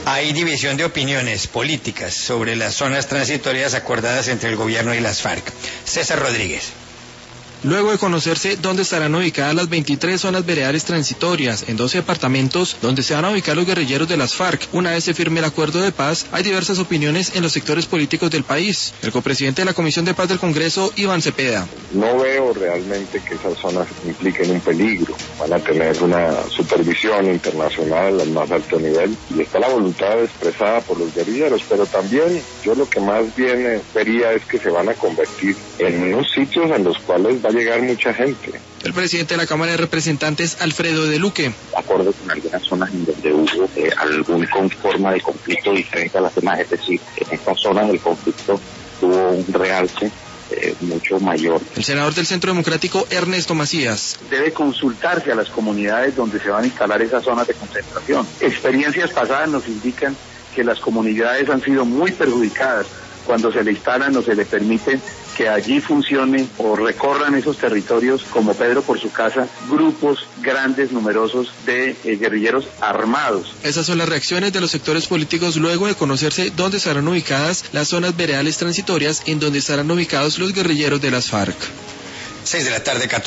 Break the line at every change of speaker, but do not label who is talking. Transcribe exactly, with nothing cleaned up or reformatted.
Hay división de opiniones políticas sobre las zonas transitorias acordadas entre el gobierno y las FARC. César Rodríguez.
Luego de conocerse dónde estarán ubicadas las veintitrés zonas veredales transitorias en doce departamentos donde se van a ubicar los guerrilleros de las FARC, una vez se firme el acuerdo de paz, hay diversas opiniones en los sectores políticos del país. El copresidente de la Comisión de Paz del Congreso, Iván Cepeda.
No veo realmente que esas zonas impliquen un peligro. Van a tener una supervisión internacional al más alto nivel y está la voluntad expresada por los guerrilleros, pero también yo lo que más bien vería es que se van a convertir en unos sitios en los cuales va a llegar mucha gente.
El presidente de la Cámara de Representantes, Alfredo de Luque.
Acuerdo con algunas zonas en donde hubo eh, algún forma de conflicto diferente a las demás, es decir, en estas zonas el conflicto tuvo un realce eh, mucho mayor.
El senador del Centro Democrático, Ernesto Macías.
Debe consultarse a las comunidades donde se van a instalar esas zonas de concentración. Experiencias pasadas nos indican que las comunidades han sido muy perjudicadas cuando se le instalan o se le permite que allí funcionen o recorran esos territorios, como Pedro por su casa, grupos grandes, numerosos de eh, guerrilleros armados.
Esas son las reacciones de los sectores políticos luego de conocerse dónde estarán ubicadas las zonas veredales transitorias en donde estarán ubicados los guerrilleros de las FARC.
seis de la tarde, catorce